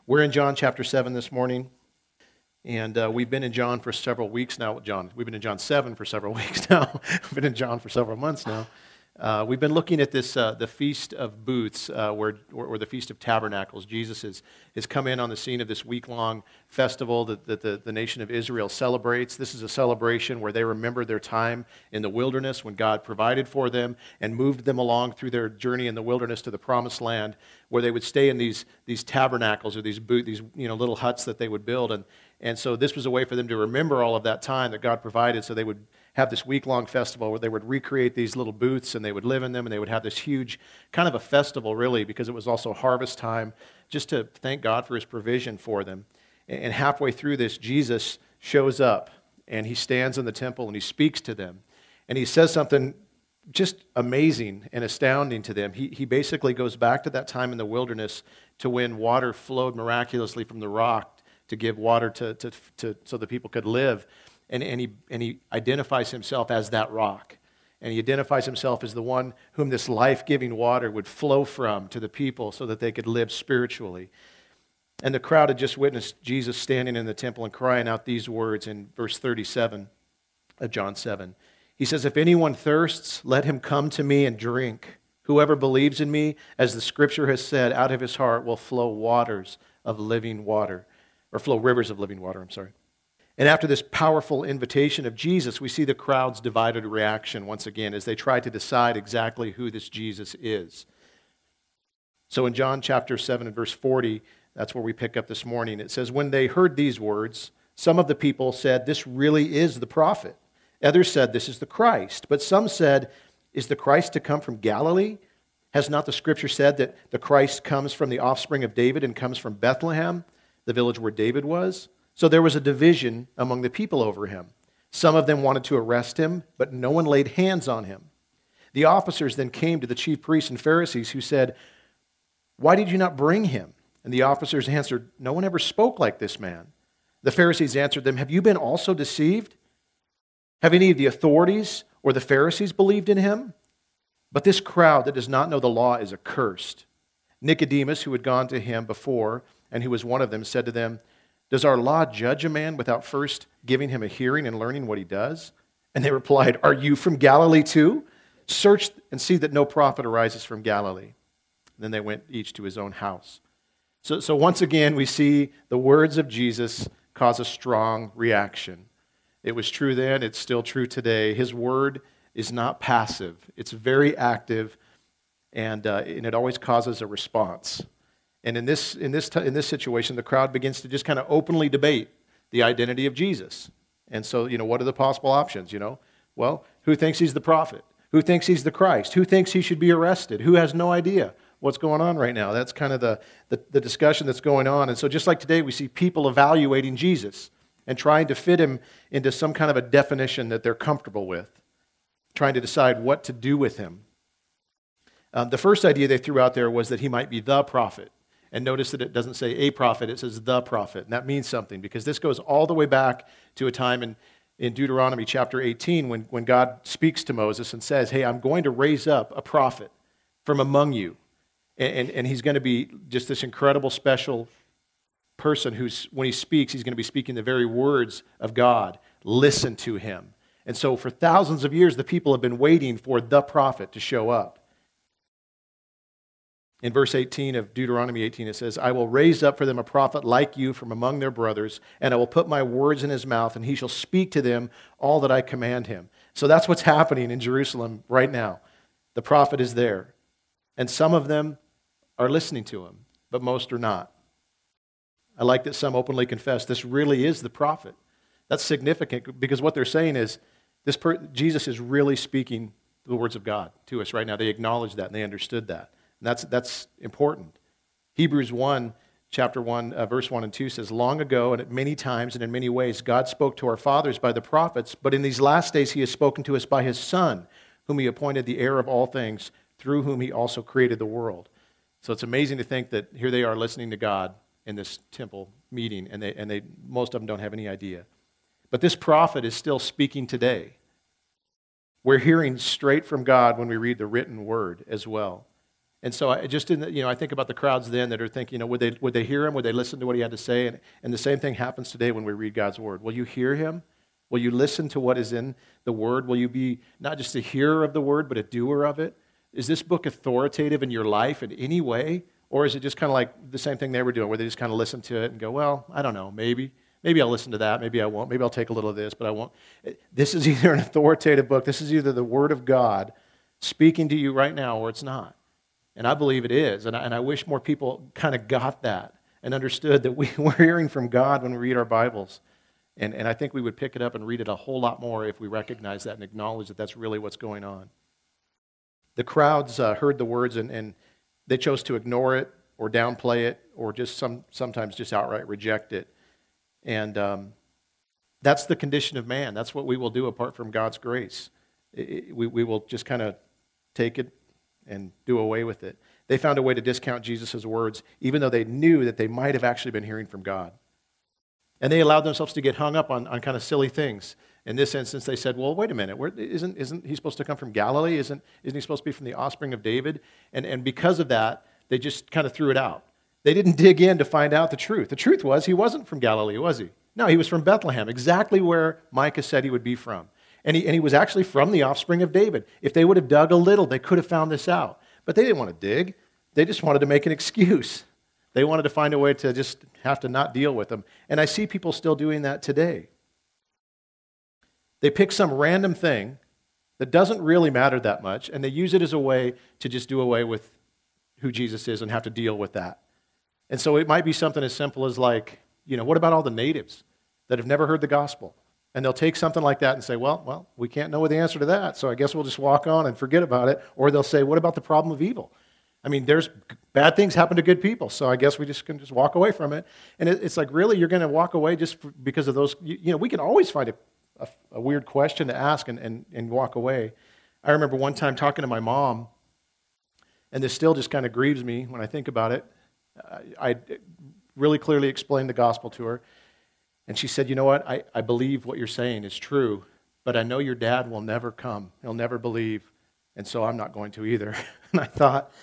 We're in John chapter 7 this morning, and we've been in John for several weeks now. We've been in John 7 for several weeks now. We've been in John for several months now. We've been looking at this, the Feast of Booths, or the Feast of Tabernacles. Jesus has come in on the scene of this week-long festival that the nation of Israel celebrates. This is a celebration where they remember their time in the wilderness when God provided for them and moved them along through their journey in the wilderness to the Promised Land, where they would stay in these tabernacles or these little huts that they would build. And so this was a way for them to remember all of that time that God provided, so they would have this week-long festival where they would recreate these little booths and they would live in them, and they would have this huge kind of a festival, really, because it was also harvest time, just to thank God for his provision for them. And halfway through this, Jesus shows up, and he stands in the temple, and he speaks to them. And he says something just amazing and astounding to them. He basically goes back to that time in the wilderness to when water flowed miraculously from the rock to give water so the people could live. And he identifies himself as that rock. And he identifies himself as the one whom this life-giving water would flow from to the people so that they could live spiritually. And the crowd had just witnessed Jesus standing in the temple and crying out these words in verse 37 of John 7. He says, "If anyone thirsts, let him come to me and drink. Whoever believes in me, as the scripture has said, out of his heart will flow waters of living water." Or flow rivers of living water, And after this powerful invitation of Jesus, we see the crowd's divided reaction once again as they try to decide exactly who this Jesus is. So in John chapter 7 and verse 40, that's where we pick up this morning. It says, "When they heard these words, some of the people said, 'This really is the prophet.' Others said, 'This is the Christ.' But some said, 'Is the Christ to come from Galilee? Has not the scripture said that the Christ comes from the offspring of David and comes from Bethlehem, the village where David was?' So there was a division among the people over him. Some of them wanted to arrest him, but no one laid hands on him. The officers then came to the chief priests and Pharisees, who said, 'Why did you not bring him?' And the officers answered, 'No one ever spoke like this man.' The Pharisees answered them, 'Have you been also deceived? Have any of the authorities or the Pharisees believed in him? But this crowd that does not know the law is accursed.' Nicodemus, who had gone to him before, and who was one of them, said to them, 'Does our law judge a man without first giving him a hearing and learning what he does?' And they replied, 'Are you from Galilee too? Search and see that no prophet arises from Galilee.' And then they went each to his own house." So once again, we see the words of Jesus cause a strong reaction. It was true then, it's still true today. His word is not passive. It's very active, and it always causes a response. And in this situation, the crowd begins to just kind of openly debate the identity of Jesus. And so, what are the possible options, Well, who thinks he's the prophet? Who thinks he's the Christ? Who thinks he should be arrested? Who has no idea what's going on right now? That's kind of the discussion that's going on. And so just like today, we see people evaluating Jesus and trying to fit him into some kind of a definition that they're comfortable with, trying to decide what to do with him. The first idea they threw out there was that he might be the prophet. And notice that it doesn't say a prophet, it says the prophet. And that means something, because this goes all the way back to a time in Deuteronomy chapter 18 when God speaks to Moses and says, "Hey, I'm going to raise up a prophet from among you." And he's going to be just this incredible special person who's, when he speaks, he's going to be speaking the very words of God. Listen to him. And so for thousands of years, the people have been waiting for the prophet to show up. In verse 18 of Deuteronomy 18, it says, "I will raise up for them a prophet like you from among their brothers, and I will put my words in his mouth, and he shall speak to them all that I command him." So that's what's happening in Jerusalem right now. The prophet is there, and some of them are listening to him, but most are not. I like that some openly confess this really is the prophet. That's significant because what they're saying is Jesus is really speaking the words of God to us right now. They acknowledge that and they understood that. And that's important. Hebrews 1, chapter 1, verse 1 and 2 says, "Long ago and at many times and in many ways, God spoke to our fathers by the prophets, but in these last days he has spoken to us by his Son, whom he appointed the heir of all things, through whom he also created the world." So it's amazing to think that here they are listening to God in this temple meeting, and they most of them don't have any idea. But this prophet is still speaking today. We're hearing straight from God when we read the written word as well. And so I just I think about the crowds then that are thinking, would they hear him? Would they listen to what he had to say? And the same thing happens today when we read God's word. Will you hear him? Will you listen to what is in the word? Will you be not just a hearer of the word, but a doer of it? Is this book authoritative in your life in any way? Or is it just kind of like the same thing they were doing, where they just kind of listen to it and go, well, I don't know, maybe I'll listen to that, maybe I won't, maybe I'll take a little of this, but I won't. This is either an authoritative book, this is either the Word of God speaking to you right now, or it's not. And I believe it is, and I wish more people kind of got that and understood that we're hearing from God when we read our Bibles. And I think we would pick it up and read it a whole lot more if we recognize that and acknowledge that that's really what's going on. The crowds heard the words and they chose to ignore it or downplay it or just sometimes just outright reject it. And that's the condition of man. That's what we will do apart from God's grace. We will just kind of take it and do away with it. They found a way to discount Jesus' words, even though they knew that they might have actually been hearing from God. And they allowed themselves to get hung up on kind of silly things. In this instance, they said, well, wait a minute, isn't he supposed to come from Galilee? Isn't he supposed to be from the offspring of David? And because of that, they just kind of threw it out. They didn't dig in to find out the truth. The truth was he wasn't from Galilee, was he? No, he was from Bethlehem, exactly where Micah said he would be from. And he was actually from the offspring of David. If they would have dug a little, they could have found this out. But they didn't want to dig. They just wanted to make an excuse. They wanted to find a way to just have to not deal with them. And I see people still doing that today. They pick some random thing that doesn't really matter that much, and they use it as a way to just do away with who Jesus is and have to deal with that. And so it might be something as simple as like, what about all the natives that have never heard the gospel? And they'll take something like that and say, well, we can't know the answer to that, so I guess we'll just walk on and forget about it. Or they'll say, what about the problem of evil? I mean, there's bad things happen to good people, so I guess we just can just walk away from it. And it's like, really, you're going to walk away just because of those? We can always find a weird question to ask and walk away. I remember one time talking to my mom, and this still just kind of grieves me when I think about it. I really clearly explained the gospel to her, and she said, you know what, I believe what you're saying is true, but I know your dad will never come. He'll never believe, and so I'm not going to either. And I thought,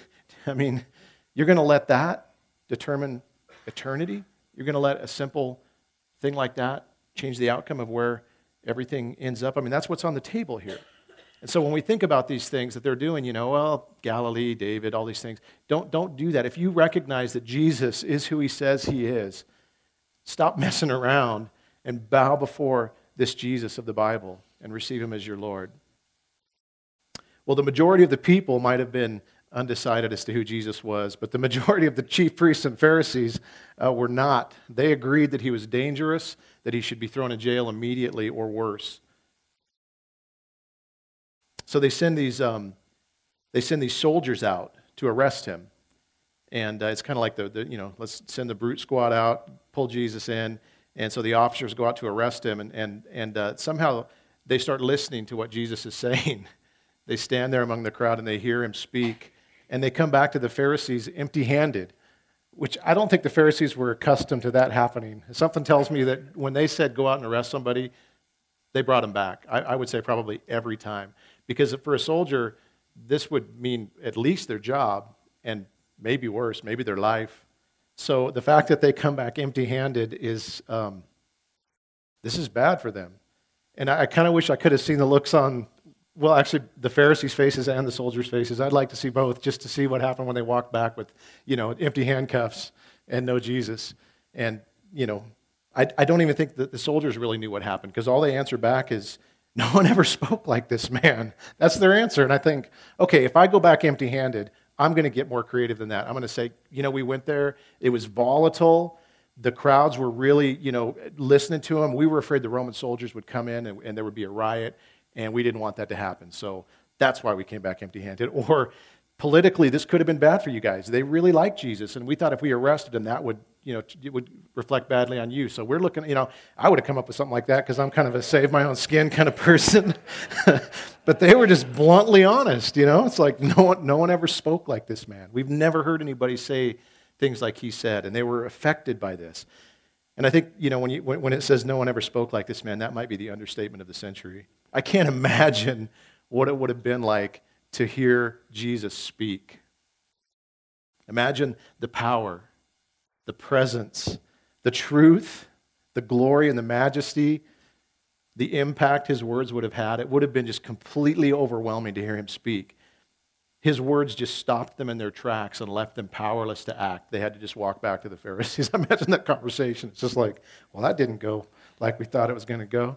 you're going to let that determine eternity? You're going to let a simple thing like that change the outcome of where everything ends up? That's what's on the table here. And so when we think about these things that they're doing, Galilee, David, all these things, don't do that. If you recognize that Jesus is who he says he is, stop messing around and bow before this Jesus of the Bible and receive him as your Lord. Well, the majority of the people might have been undecided as to who Jesus was, but the majority of the chief priests and Pharisees were not. They agreed that he was dangerous, that he should be thrown in jail immediately or worse. So they send these soldiers out to arrest him, and it's kind of like let's send the brute squad out, pull Jesus in, and so the officers go out to arrest him, and somehow they start listening to what Jesus is saying. They stand there among the crowd and they hear him speak. And they come back to the Pharisees empty-handed, which I don't think the Pharisees were accustomed to that happening. Something tells me that when they said go out and arrest somebody, they brought him back. I would say probably every time. Because for a soldier, this would mean at least their job, and maybe worse, maybe their life. So the fact that they come back empty-handed is, this is bad for them. And I kind of wish I could have seen the looks on, well, actually, the Pharisees' faces and the soldiers' faces. I'd like to see both, just to see what happened when they walked back with, empty handcuffs and no Jesus. And, I don't even think that the soldiers really knew what happened, because all they answer back is, no one ever spoke like this man. That's their answer. And I think, okay, if I go back empty-handed, I'm going to get more creative than that. I'm going to say, we went there. It was volatile. The crowds were really, listening to him. We were afraid the Roman soldiers would come in and there would be a riot. And we didn't want that to happen. So that's why we came back empty-handed. Or politically, this could have been bad for you guys. They really liked Jesus, and we thought if we arrested him, that would, it would reflect badly on you. So we're looking, I would have come up with something like that because I'm kind of a save my own skin kind of person. But they were just bluntly honest, It's like no one ever spoke like this man. We've never heard anybody say things like he said, and they were affected by this. And I think, when it says no one ever spoke like this man, that might be the understatement of the century. I can't imagine what it would have been like to hear Jesus speak. Imagine the power, the presence, the truth, the glory and the majesty, the impact his words would have had. It would have been just completely overwhelming to hear him speak. His words just stopped them in their tracks and left them powerless to act. They had to just walk back to the Pharisees. Imagine that conversation. It's just like, well, that didn't go like we thought it was going to go.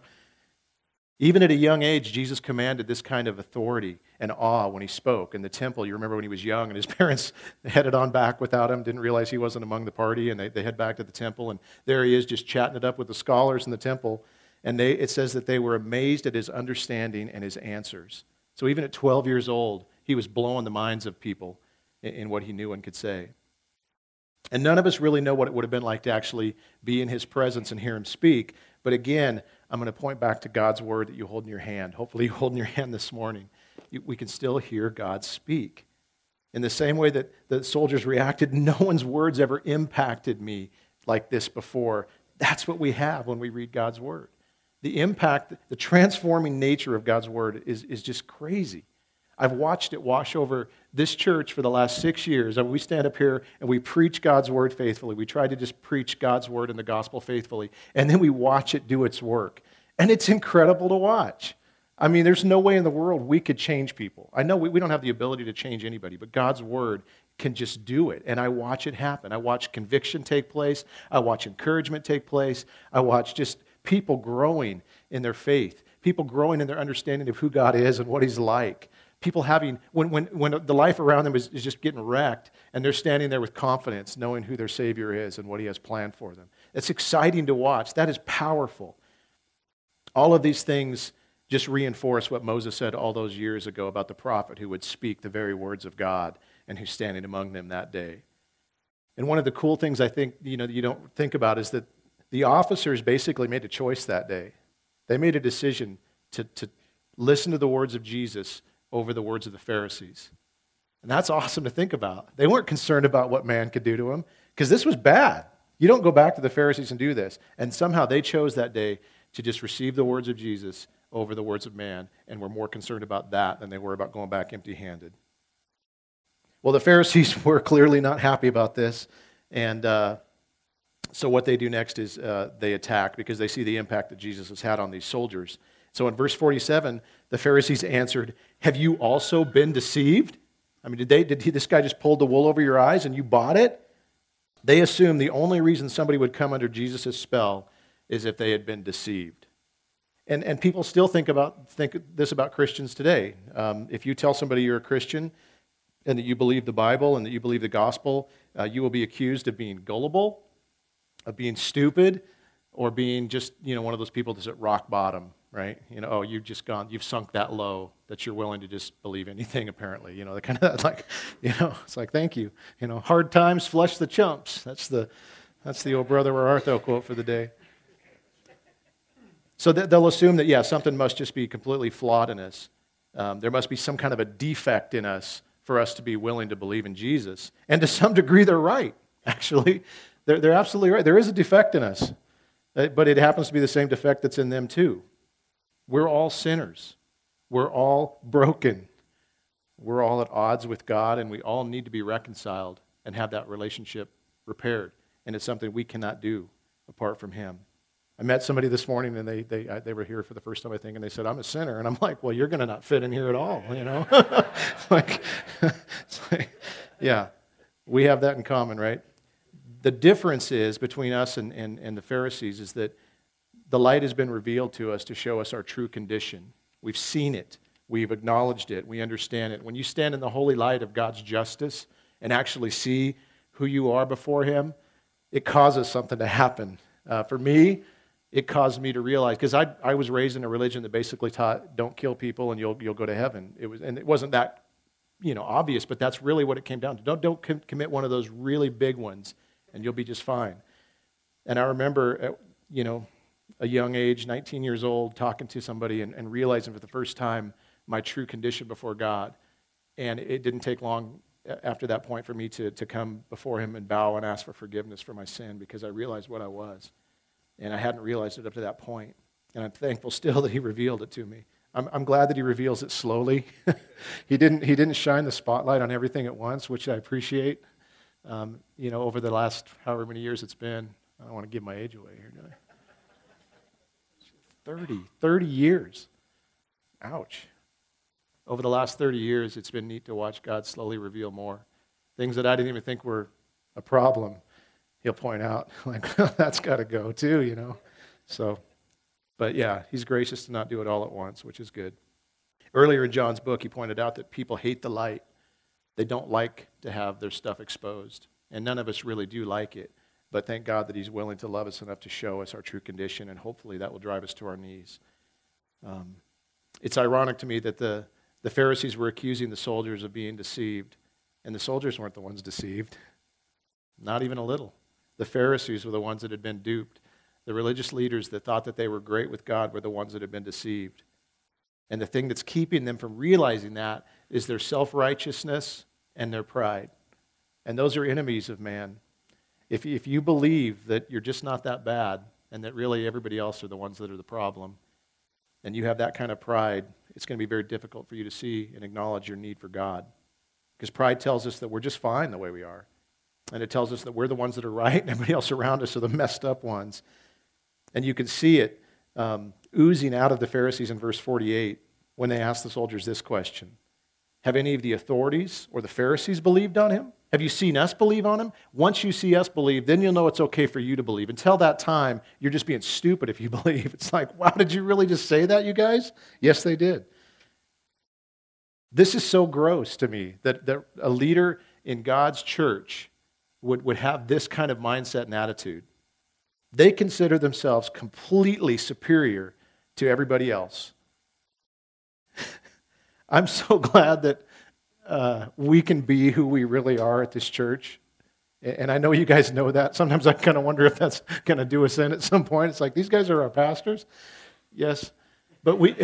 Even at a young age, Jesus commanded this kind of authority and awe when he spoke. In the temple, you remember when he was young and his parents headed on back without him, didn't realize he wasn't among the party, and they head back to the temple, and there he is just chatting it up with the scholars in the temple. And it says that they were amazed at his understanding and his answers. So even at 12 years old, he was blowing the minds of people in what he knew and could say. And none of us really know what it would have been like to actually be in his presence and hear him speak. But again, I'm going to point back to God's word that you hold in your hand. Hopefully you hold in your hand this morning. We can still hear God speak. In the same way that the soldiers reacted, no one's words ever impacted me like this before. That's what we have when we read God's word. The impact, the transforming nature of God's word is just crazy. I've watched it wash over this church for the last 6 years. We stand up here and we preach God's word faithfully. We try to just preach God's word and the gospel faithfully. And then we watch it do its work. And it's incredible to watch. I mean, there's no way in the world we could change people. I know we don't have the ability to change anybody, but God's word can just do it. And I watch it happen. I watch conviction take place. I watch encouragement take place. I watch just people growing in their faith, people growing in their understanding of who God is and what he's like. People having, when the life around them is just getting wrecked, and they're standing there with confidence, knowing who their Savior is and what he has planned for them. It's exciting to watch. That is powerful. All of these things just reinforce what Moses said all those years ago about the prophet who would speak the very words of God and who's standing among them that day. And one of the cool things I think you don't think about is that the officers basically made a choice that day. They made a decision to listen to the words of Jesus over the words of the Pharisees. And that's awesome to think about. They weren't concerned about what man could do to them, because this was bad. You don't go back to the Pharisees and do this. And somehow they chose that day to just receive the words of Jesus over the words of man, and were more concerned about that than they were about going back empty-handed. Well, the Pharisees were clearly not happy about this, and so what they do next is they attack, because they see the impact that Jesus has had on these soldiers. So in verse 47, the Pharisees answered, "Have you also been deceived?" I mean, this guy just pulled the wool over your eyes and you bought it? They assumed the only reason somebody would come under Jesus' spell is if they had been deceived. And people still think this about Christians today. If you tell somebody you're a Christian and that you believe the Bible and that you believe the gospel, you will be accused of being gullible, of being stupid, or being just one of those people that's at rock bottom, right? You've sunk that low that you're willing to just believe anything. Apparently, the kind of like, it's like, thank you. Hard times flush the chumps. That's the old Brother Where Art Thou quote for the day. So they'll assume that something must just be completely flawed in us. There must be some kind of a defect in us for us to be willing to believe in Jesus. And to some degree, they're right. Actually, they're absolutely right. There is a defect in us, but it happens to be the same defect that's in them too. We're all sinners. We're all broken. We're all at odds with God, and we all need to be reconciled and have that relationship repaired. And it's something we cannot do apart from Him. I met somebody this morning, and they were here for the first time, I think, and they said, "I'm a sinner." And I'm like, "Well, you're going to not fit in here at all, yeah, we have that in common, right? The difference is between us and the Pharisees is that the light has been revealed to us to show us our true condition. We've seen it. We've acknowledged it. We understand it. When you stand in the holy light of God's justice and actually see who you are before Him, it causes something to happen. For me, it caused me to realize, because I was raised in a religion that basically taught, don't kill people and you'll go to heaven. It wasn't that obvious, but that's really what it came down to. Don't commit one of those really big ones, and you'll be just fine. And I remember at a young age, 19 years old, talking to somebody and realizing for the first time my true condition before God. And it didn't take long after that point for me to come before Him and bow and ask for forgiveness for my sin, because I realized what I was. And I hadn't realized it up to that point. And I'm thankful still that He revealed it to me. I'm glad that He reveals it slowly. He didn't shine the spotlight on everything at once, which I appreciate. over the last however many years it's been. I don't want to give my age away here, do I? 30 years. Ouch. Over the last 30 years, it's been neat to watch God slowly reveal more. Things that I didn't even think were a problem, he'll point out, like, that's got to go too, So, but yeah, he's gracious to not do it all at once, which is good. Earlier in John's book, he pointed out that people hate the light. They don't like to have their stuff exposed. And none of us really do like it. But thank God that he's willing to love us enough to show us our true condition, and hopefully that will drive us to our knees. It's ironic to me that the Pharisees were accusing the soldiers of being deceived, and the soldiers weren't the ones deceived. Not even a little. The Pharisees were the ones that had been duped. The religious leaders that thought that they were great with God were the ones that had been deceived. And the thing that's keeping them from realizing that is their self-righteousness and their pride. And those are enemies of man. If you believe that you're just not that bad and that really everybody else are the ones that are the problem, and you have that kind of pride, it's going to be very difficult for you to see and acknowledge your need for God. Because pride tells us that we're just fine the way we are. And it tells us that we're the ones that are right and everybody else around us are the messed up ones. And you can see it oozing out of the Pharisees in verse 48 when they ask the soldiers this question. Have any of the authorities or the Pharisees believed on him? Have you seen us believe on him? Once you see us believe, then you'll know it's okay for you to believe. Until that time, you're just being stupid if you believe. It's like, wow, did you really just say that, you guys? Yes, they did. This is so gross to me that a leader in God's church would have this kind of mindset and attitude. They consider themselves completely superior to everybody else. I'm so glad that we can be who we really are at this church. And I know you guys know that. Sometimes I kind of wonder if that's going to do us in at some point. It's like, these guys are our pastors? Yes. But we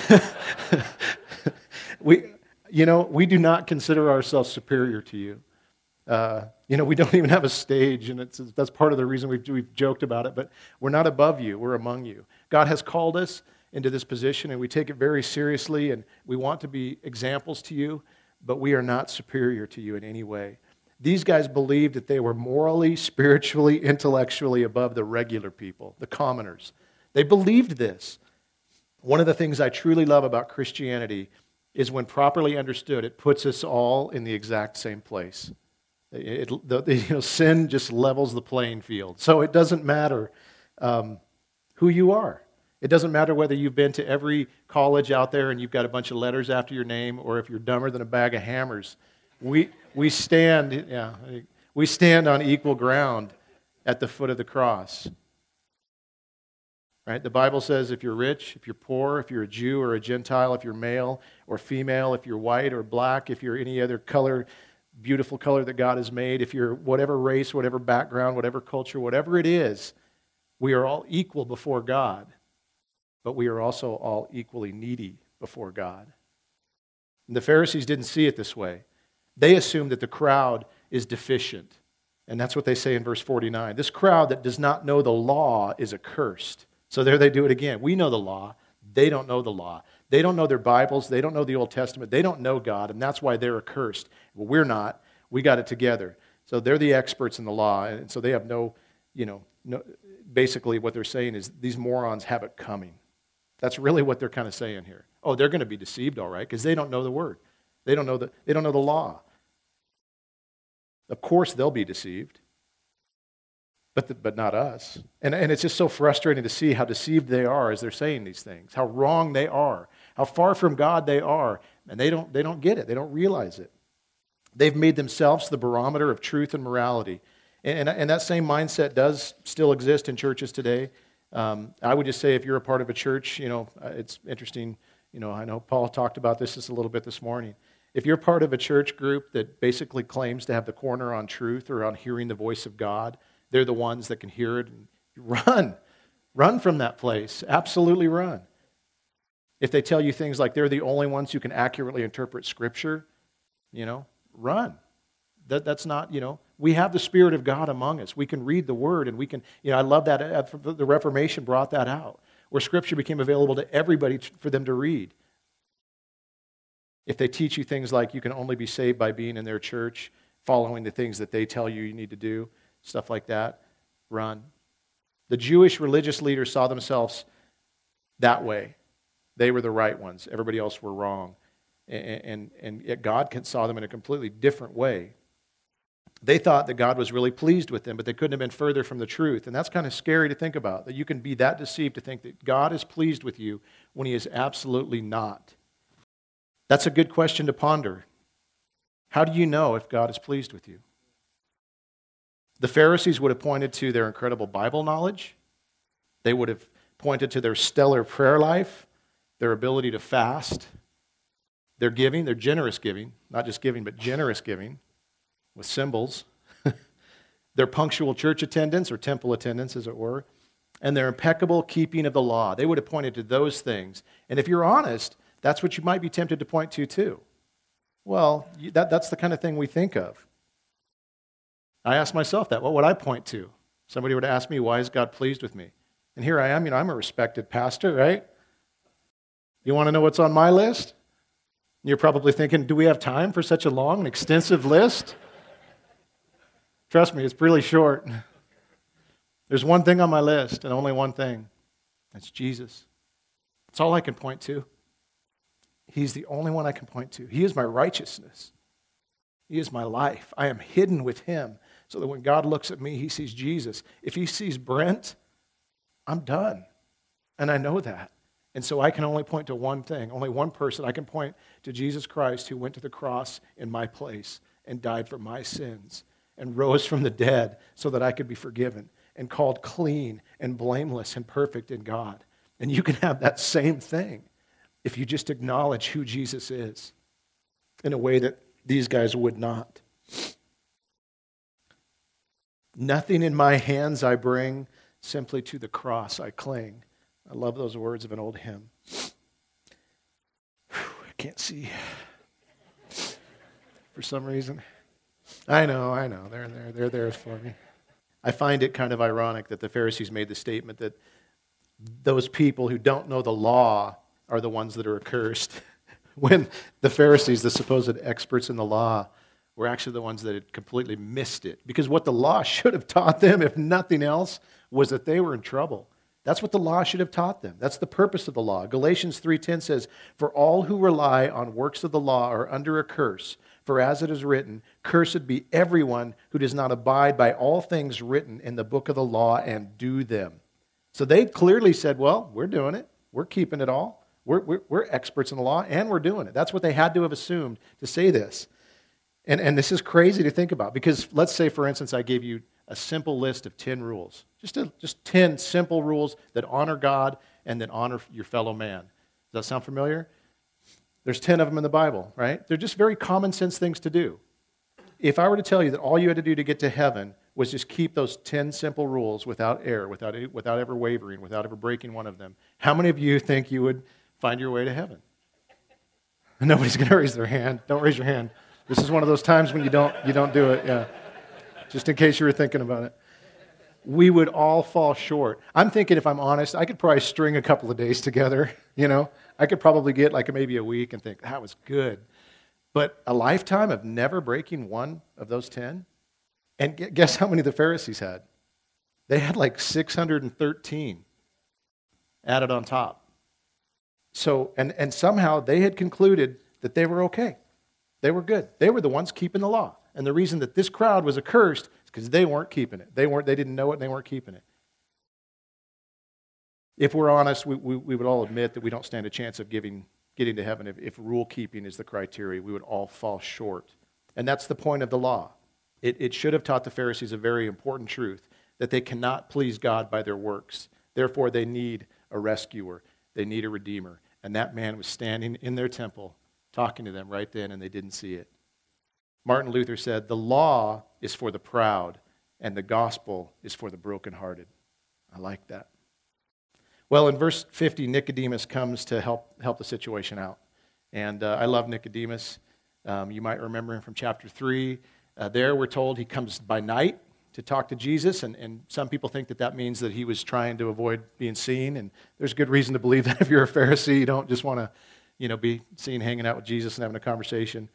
do not consider ourselves superior to you. We don't even have a stage, and that's part of the reason we've joked about it, but we're not above you, we're among you. God has called us into this position, and we take it very seriously, and we want to be examples to you, but we are not superior to you in any way. These guys believed that they were morally, spiritually, intellectually above the regular people, the commoners. They believed this. One of the things I truly love about Christianity is when properly understood, it puts us all in the exact same place. Sin just levels the playing field. So it doesn't matter who you are. It doesn't matter whether you've been to every college out there and you've got a bunch of letters after your name, or if you're dumber than a bag of hammers. We stand on equal ground at the foot of the cross. Right? The Bible says if you're rich, if you're poor, if you're a Jew or a Gentile, if you're male or female, if you're white or black, if you're any other color, beautiful color that God has made, if you're whatever race, whatever background, whatever culture, whatever it is, we are all equal before God, but we are also all equally needy before God. And the Pharisees didn't see it this way. They assumed that the crowd is deficient, and that's what they say in verse 49. This crowd that does not know the law is accursed. So there they do it again. We know the law. They don't know the law. They don't know their Bibles. They don't know the Old Testament. They don't know God, and that's why they're accursed. Well, we're not. We got it together. So they're the experts in the law, and so they have no, basically what they're saying is these morons have it coming. That's really what they're kind of saying here. Oh, they're going to be deceived, all right, because they don't know the Word. They don't know the law. Of course they'll be deceived, but not us. And it's just so frustrating to see how deceived they are as they're saying these things, how wrong they are, how far from God they are, and they don't get it. They don't realize it. They've made themselves the barometer of truth and morality. And that same mindset does still exist in churches today. I would just say if you're a part of a church, it's interesting. I know Paul talked about this just a little bit this morning. If you're part of a church group that basically claims to have the corner on truth or on hearing the voice of God, they're the ones that can hear it. And run from that place. Absolutely run. If they tell you things like they're the only ones who can accurately interpret Scripture, run. That's not, we have the Spirit of God among us. We can read the Word, and we can, I love that the Reformation brought that out, where Scripture became available to everybody for them to read. If they teach you things like you can only be saved by being in their church, following the things that they tell you need to do, stuff like that, run. The Jewish religious leaders saw themselves that way. They were the right ones. Everybody else were wrong. And yet God saw them in a completely different way. They thought that God was really pleased with them, but they couldn't have been further from the truth. And that's kind of scary to think about, that you can be that deceived to think that God is pleased with you when he is absolutely not. That's a good question to ponder. How do you know if God is pleased with you? The Pharisees would have pointed to their incredible Bible knowledge. They would have pointed to their stellar prayer life, their ability to fast, their giving, their generous giving, not just giving, but generous giving with symbols, their punctual church attendance or temple attendance, as it were, and their impeccable keeping of the law. They would have pointed to those things. And if you're honest, that's what you might be tempted to point to too. Well, that's the kind of thing we think of. I asked myself that. What would I point to? Somebody would ask me, why is God pleased with me? And here I am, I'm a respected pastor, right? You want to know what's on my list? You're probably thinking, do we have time for such a long and extensive list? Trust me, it's really short. There's one thing on my list, and only one thing. That's Jesus. That's all I can point to. He's the only one I can point to. He is my righteousness. He is my life. I am hidden with him so that when God looks at me, he sees Jesus. If he sees Brent, I'm done. And I know that. And so I can only point to one thing, only one person. I can point to Jesus Christ, who went to the cross in my place and died for my sins and rose from the dead so that I could be forgiven and called clean and blameless and perfect in God. And you can have that same thing if you just acknowledge who Jesus is in a way that these guys would not. Nothing in my hands I bring, simply to the cross I cling. I love those words of an old hymn. I can't see for some reason. I know. They're there for me. I find it kind of ironic that the Pharisees made the statement that those people who don't know the law are the ones that are accursed, when the Pharisees, the supposed experts in the law, were actually the ones that had completely missed it. Because what the law should have taught them, if nothing else, was that they were in trouble. That's what the law should have taught them. That's the purpose of the law. Galatians 3:10 says, "For all who rely on works of the law are under a curse. For as it is written, cursed be everyone who does not abide by all things written in the book of the law and do them." So they clearly said, well, we're doing it. We're keeping it all. We're experts in the law, and we're doing it. That's what they had to have assumed to say this. And this is crazy to think about, because let's say, for instance, I gave you a simple list of 10 rules. Just 10 simple rules that honor God and that honor your fellow man. Does that sound familiar? There's 10 of them in the Bible, right? They're just very common sense things to do. If I were to tell you that all you had to do to get to heaven was just keep those 10 simple rules without error, without ever wavering, without ever breaking one of them, how many of you think you would find your way to heaven? Nobody's going to raise their hand. Don't raise your hand. This is one of those times when you don't do it. Yeah. Just in case you were thinking about it. We would all fall short. I'm thinking, if I'm honest, I could probably string a couple of days together, I could probably get maybe a week and think, that was good. But a lifetime of never breaking one of those 10? And guess how many the Pharisees had? They had 613 added on top. So, and somehow they had concluded that they were okay. They were good. They were the ones keeping the law. And the reason that this crowd was accursed is because they weren't keeping it. They didn't know it, and they weren't keeping it. If we're honest, we would all admit that we don't stand a chance of getting to heaven if rule keeping is the criteria. We would all fall short. And that's the point of the law. It should have taught the Pharisees a very important truth, that they cannot please God by their works. Therefore, they need a rescuer. They need a redeemer. And that man was standing in their temple talking to them right then, and they didn't see it. Martin Luther said, "The law is for the proud, and the gospel is for the brokenhearted." I like that. Well, in verse 50, Nicodemus comes to help the situation out. And I love Nicodemus. You might remember him from chapter 3. There we're told he comes by night to talk to Jesus, and some people think that means that he was trying to avoid being seen, and there's good reason to believe that if you're a Pharisee, you don't just want to be seen hanging out with Jesus and having a conversation.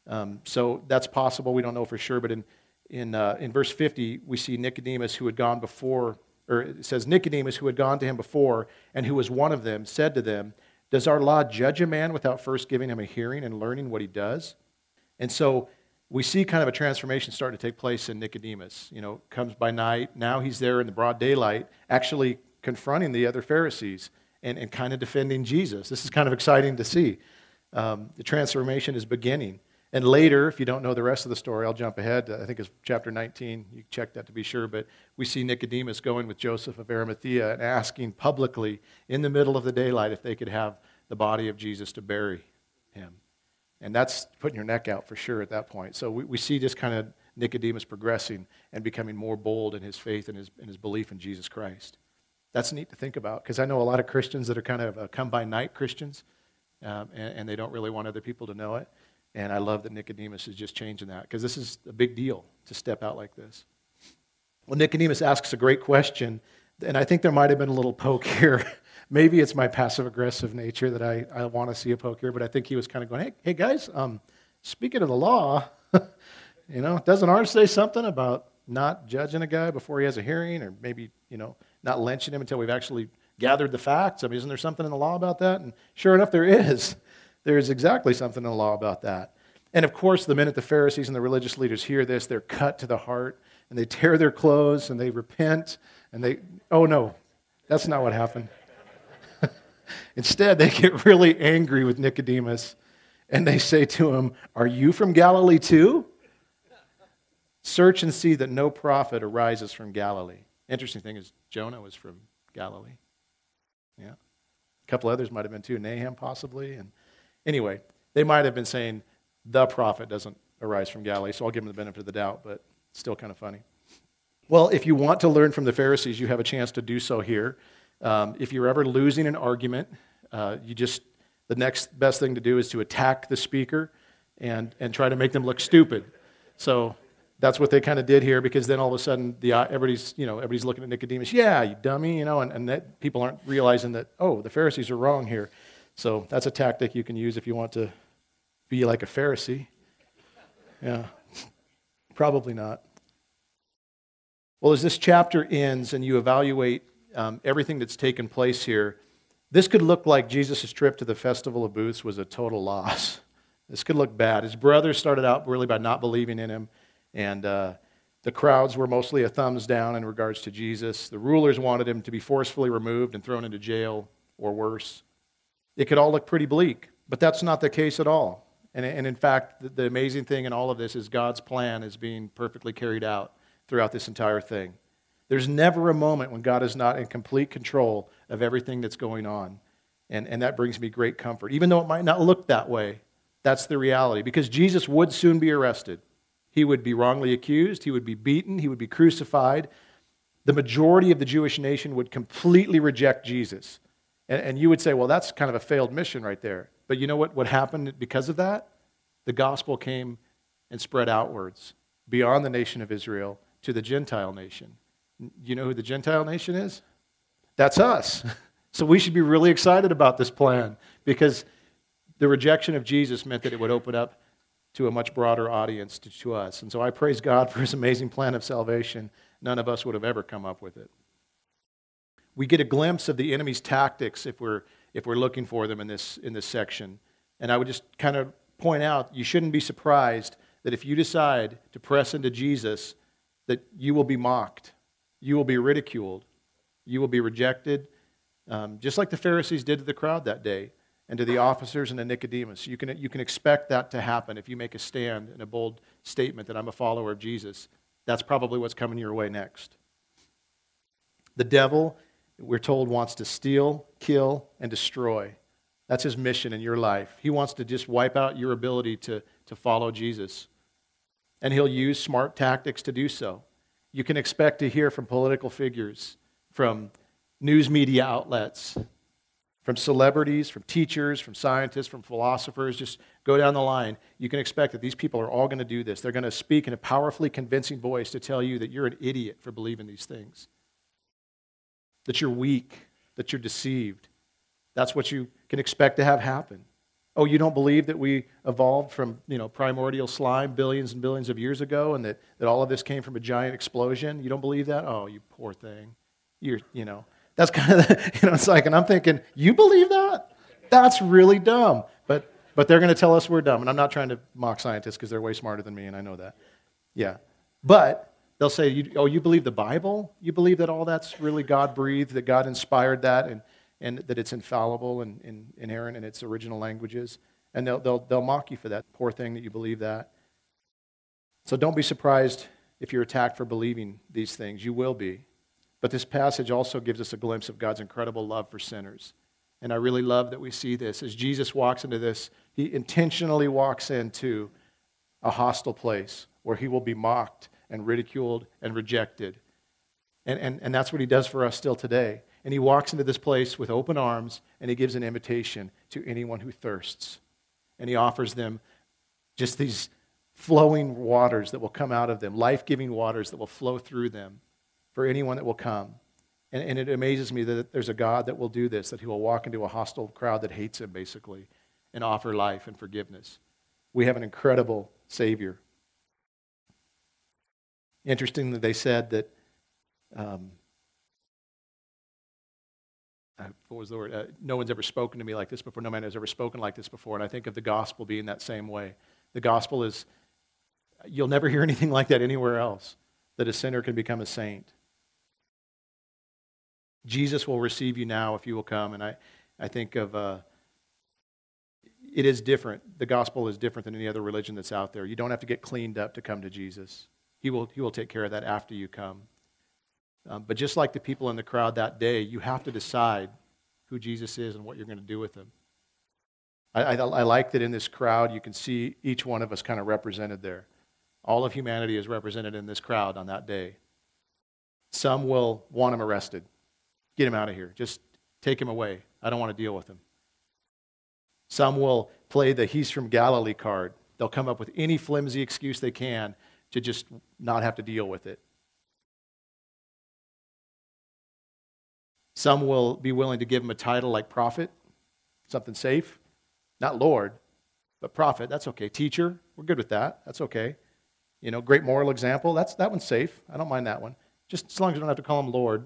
So that's possible. We don't know for sure, but in verse 50, we see Nicodemus who had gone before, or it says Nicodemus who had gone to him before and who was one of them said to them, "Does our law judge a man without first giving him a hearing and learning what he does?" And so we see kind of a transformation starting to take place in Nicodemus. Comes by night. Now he's there in the broad daylight, actually confronting the other Pharisees and kind of defending Jesus. This is kind of exciting to see. The transformation is beginning. And later, if you don't know the rest of the story, I'll jump ahead. I think it's chapter 19. You can check that to be sure. But we see Nicodemus going with Joseph of Arimathea and asking publicly in the middle of the daylight if they could have the body of Jesus to bury him. And that's putting your neck out for sure at that point. So we see just kind of Nicodemus progressing and becoming more bold in his faith and his belief in Jesus Christ. That's neat to think about, because I know a lot of Christians that are kind of come-by-night Christians, and they don't really want other people to know it. And I love that Nicodemus is just changing that, because this is a big deal to step out like this. Well, Nicodemus asks a great question, and I think there might have been a little poke here. Maybe it's my passive-aggressive nature that I want to see a poke here, but I think he was kind of going, hey guys, speaking of the law, doesn't ours say something about not judging a guy before he has a hearing, or maybe, not lynching him until we've actually gathered the facts? I mean, isn't there something in the law about that? And sure enough, there is. There is exactly something in the law about that. And of course, the minute the Pharisees and the religious leaders hear this, they're cut to the heart, and they tear their clothes, and they repent, and oh no, that's not what happened. Instead, they get really angry with Nicodemus, and they say to him, "Are you from Galilee too? Search and see that no prophet arises from Galilee." Interesting thing is, Jonah was from Galilee. Yeah. A couple others might have been too, Nahum possibly. And anyway, they might have been saying, the prophet doesn't arise from Galilee, so I'll give them the benefit of the doubt, but still kind of funny. Well, if you want to learn from the Pharisees, you have a chance to do so here. If you're ever losing an argument, the next best thing to do is to attack the speaker and try to make them look stupid. So that's what they kind of did here, because then all of a sudden everybody's looking at Nicodemus, yeah, you dummy, and that people aren't realizing that, oh, the Pharisees are wrong here. So that's a tactic you can use if you want to be like a Pharisee. Yeah, probably not. Well, as this chapter ends and you evaluate everything that's taken place here, this could look like Jesus' trip to the Festival of Booths was a total loss. This could look bad. His brothers started out really by not believing in him, and the crowds were mostly a thumbs down in regards to Jesus. The rulers wanted him to be forcefully removed and thrown into jail or worse. It could all look pretty bleak, but that's not the case at all. And in fact, the amazing thing in all of this is God's plan is being perfectly carried out throughout this entire thing. There's never a moment when God is not in complete control of everything that's going on. And that brings me great comfort. Even though it might not look that way, that's the reality. Because Jesus would soon be arrested. He would be wrongly accused. He would be beaten. He would be crucified. The majority of the Jewish nation would completely reject Jesus. And you would say, well, that's kind of a failed mission right there. But you know what happened because of that? The gospel came and spread outwards beyond the nation of Israel to the Gentile nation. You know who the Gentile nation is? That's us. So we should be really excited about this plan, because the rejection of Jesus meant that it would open up to a much broader audience to us. And so I praise God for his amazing plan of salvation. None of us would have ever come up with it. We get a glimpse of the enemy's tactics if we're looking for them in this section. And I would just kind of point out, you shouldn't be surprised that if you decide to press into Jesus, that you will be mocked, you will be ridiculed, you will be rejected, just like the Pharisees did to the crowd that day and to the officers and to Nicodemus. You can expect that to happen if you make a stand and a bold statement that I'm a follower of Jesus. That's probably what's coming your way next. The devil, we're told, wants to steal, kill, and destroy. That's his mission in your life. He wants to just wipe out your ability to follow Jesus. And he'll use smart tactics to do so. You can expect to hear from political figures, from news media outlets, from celebrities, from teachers, from scientists, from philosophers. Just go down the line. You can expect that these people are all going to do this. They're going to speak in a powerfully convincing voice to tell you that you're an idiot for believing these things, that you're weak, that you're deceived. That's what you can expect to have happen. Oh, you don't believe that we evolved from, primordial slime billions and billions of years ago and that all of this came from a giant explosion? You don't believe that? Oh, you poor thing. That's kind of, it's like, and I'm thinking, you believe that? That's really dumb. But they're going to tell us we're dumb. And I'm not trying to mock scientists because they're way smarter than me, and I know that. Yeah. But they'll say, you believe the Bible? You believe that all that's really God-breathed, that God inspired that, and that it's infallible and inerrant in its original languages? And they'll mock you for that. Poor thing that you believe that. So don't be surprised if you're attacked for believing these things. You will be. But this passage also gives us a glimpse of God's incredible love for sinners. And I really love that we see this. As Jesus walks into this, he intentionally walks into a hostile place where he will be mocked and ridiculed and rejected. And that's what he does for us still today. And he walks into this place with open arms, and he gives an invitation to anyone who thirsts. And he offers them just these flowing waters that will come out of them, life-giving waters that will flow through them for anyone that will come. And it amazes me that there's a God that will do this, that he will walk into a hostile crowd that hates him, basically, and offer life and forgiveness. We have an incredible Savior. Interesting that they said that, what was the word? No one's ever spoken to me like this before. No man has ever spoken like this before. And I think of the gospel being that same way. The gospel is, you'll never hear anything like that anywhere else, that a sinner can become a saint. Jesus will receive you now if you will come. And I think of, it is different. The gospel is different than any other religion that's out there. You don't have to get cleaned up to come to Jesus. He will take care of that after you come. But just like the people in the crowd that day, you have to decide who Jesus is and what you're going to do with him. I like that in this crowd you can see each one of us kind of represented there. All of humanity is represented in this crowd on that day. Some will want him arrested. Get him out of here. Just take him away. I don't want to deal with him. Some will play the he's from Galilee card. They'll come up with any flimsy excuse they can to just not have to deal with it. Some will be willing to give him a title like prophet, something safe. Not Lord, but prophet. That's okay. Teacher, we're good with that. That's okay. Great moral example. That one's safe. I don't mind that one. Just as long as you don't have to call him Lord.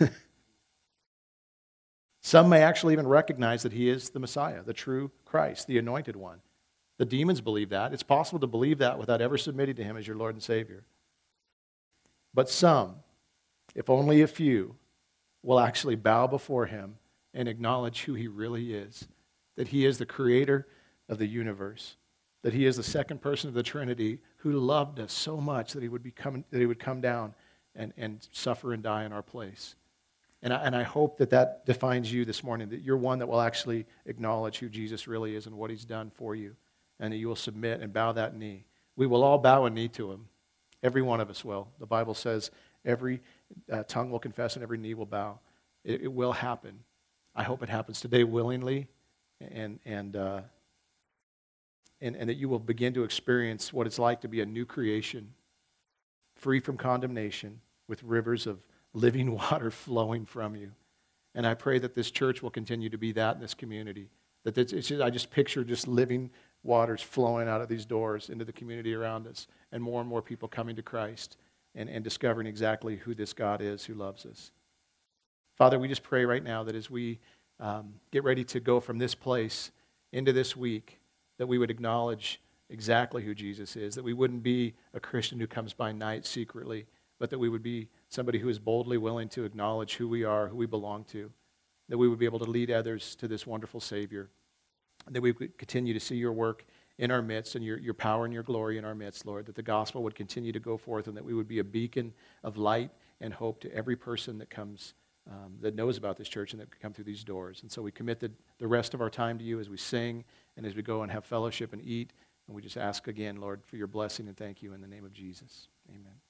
Some may actually even recognize that he is the Messiah, the true Christ, the anointed one. The demons believe that. It's possible to believe that without ever submitting to him as your Lord and Savior. But some, if only a few, will actually bow before him and acknowledge who he really is, that he is the creator of the universe, that he is the second person of the Trinity who loved us so much that he would come down and suffer and die in our place. And I hope that defines you this morning, that you're one that will actually acknowledge who Jesus really is and what he's done for you, and that you will submit and bow that knee. We will all bow a knee to him. Every one of us will. The Bible says every tongue will confess and every knee will bow. It will happen. I hope it happens today willingly, and that you will begin to experience what it's like to be a new creation, free from condemnation, with rivers of living water flowing from you. And I pray that this church will continue to be that in this community. I just picture just living waters flowing out of these doors into the community around us, and more people coming to Christ and discovering exactly who this God is who loves us. Father, we just pray right now that as we get ready to go from this place into this week, that we would acknowledge exactly who Jesus is, that we wouldn't be a Christian who comes by night secretly, but that we would be somebody who is boldly willing to acknowledge who we are, who we belong to, that we would be able to lead others to this wonderful Savior, that we would continue to see your work in our midst and your power and your glory in our midst, Lord, that the gospel would continue to go forth and that we would be a beacon of light and hope to every person that comes, that knows about this church and that could come through these doors. And so we commit the rest of our time to you as we sing and as we go and have fellowship and eat. And we just ask again, Lord, for your blessing and thank you in the name of Jesus. Amen.